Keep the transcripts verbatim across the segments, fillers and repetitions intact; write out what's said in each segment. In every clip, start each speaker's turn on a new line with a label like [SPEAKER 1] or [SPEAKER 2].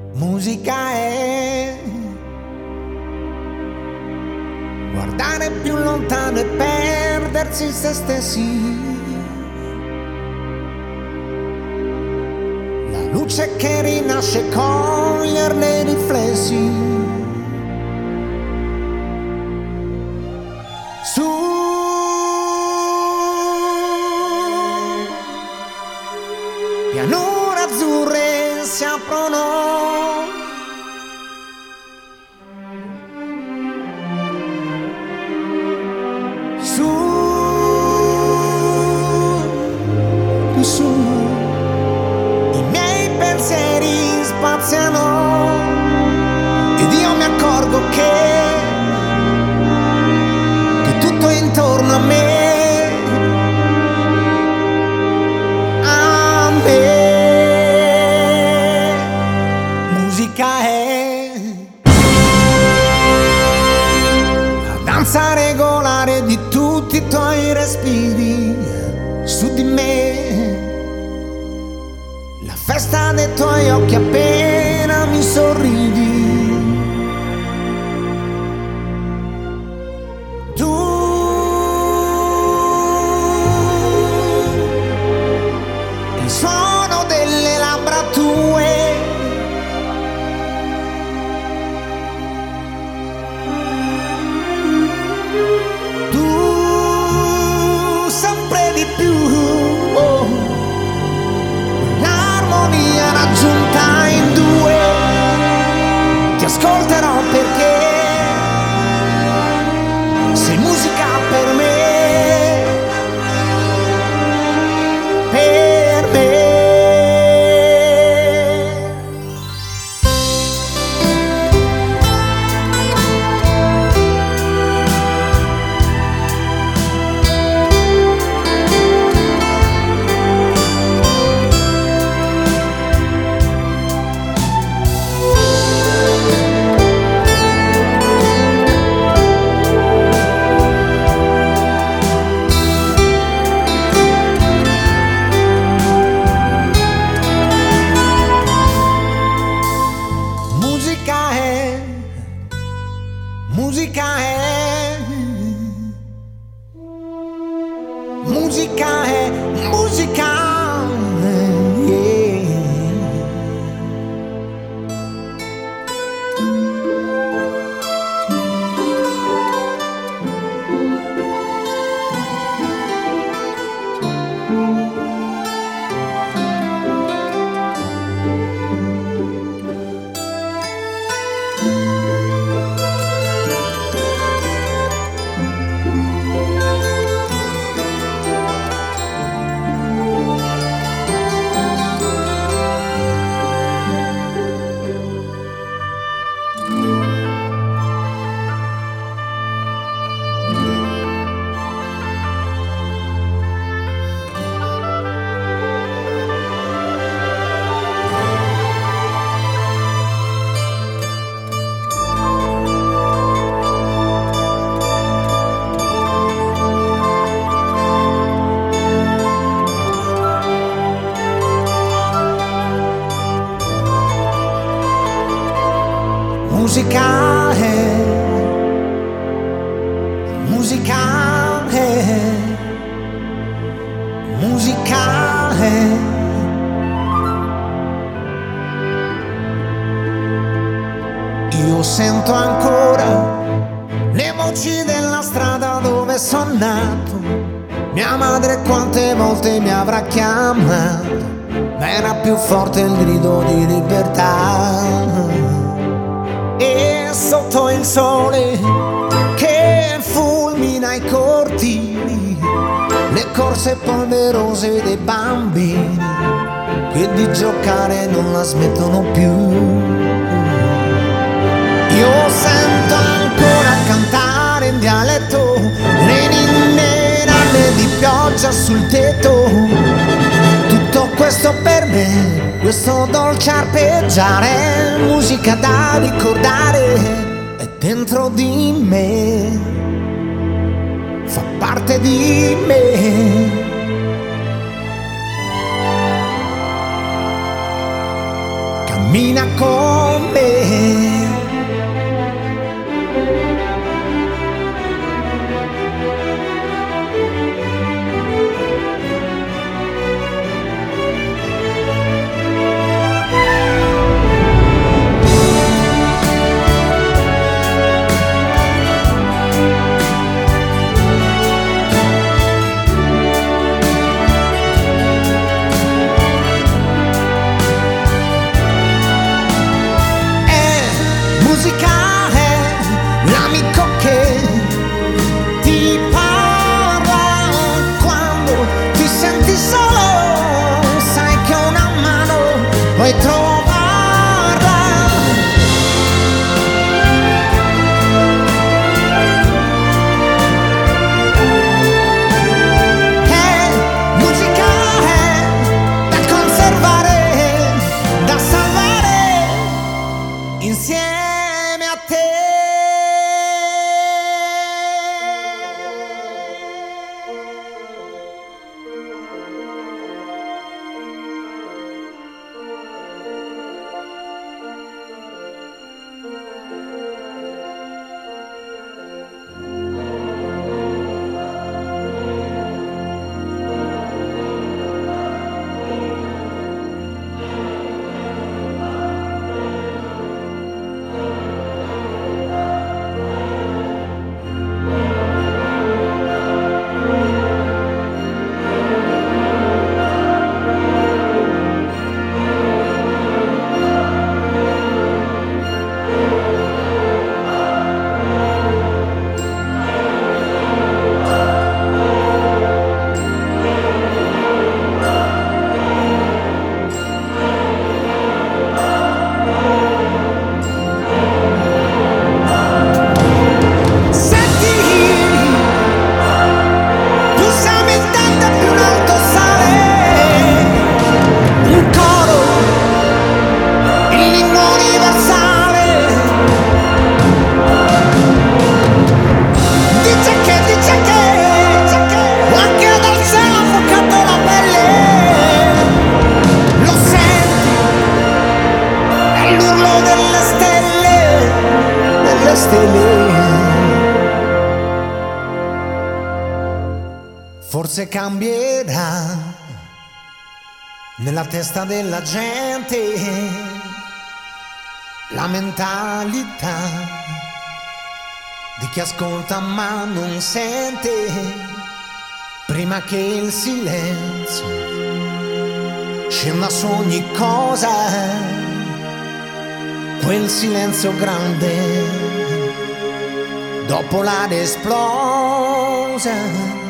[SPEAKER 1] Musica è guardare più lontano e perdersi se stessi. La luce che rinasce, coglierne i riflessi. Su pianure azzurre si aprono. Su, su, i miei pensieri spaziano ed io mi accorgo che, che tutto intorno a me, a me, musica è la danza regolare di tutti i tuoi respiri su di me, la festa dei tuoi occhi appena mi sorridi. Tu, il suono delle labbra tue, sempre di più, oh, l'armonia raggiunta in due, ti ascolterò perché sei musica per me, per me. Musica è, musica è, musica è, musica è, yeah. Musica è, musica è, musica è. Io sento ancora le voci della strada dove sono nato. Mia madre quante volte mi avrà chiamato, ma era più forte il grido di libertà. E sotto il sole che fulmina i cortili, le corse polverose dei bambini che di giocare non la smettono più. Io sento ancora cantare in dialetto le ninne nane di pioggia sul tetto. Tutto questo per me, questo dolce arpeggiare, musica da ricordare, è dentro di me, fa parte di me. Cammina con musica è l'amico che ti parla quando ti senti solo, sai che una mano puoi trovarla. È musica è da conservare, da salvare insieme a te. Forse cambierà nella testa della gente la mentalità di chi ascolta ma non sente, prima che il silenzio scenda su ogni cosa, quel silenzio grande dopo l'aria esplosa.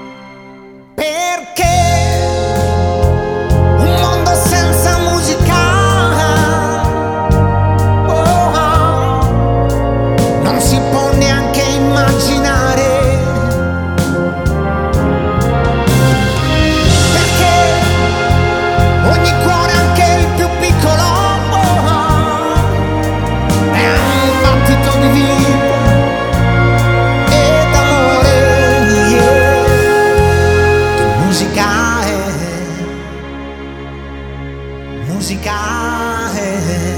[SPEAKER 1] Musica è,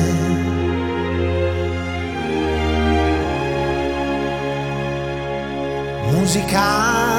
[SPEAKER 1] musica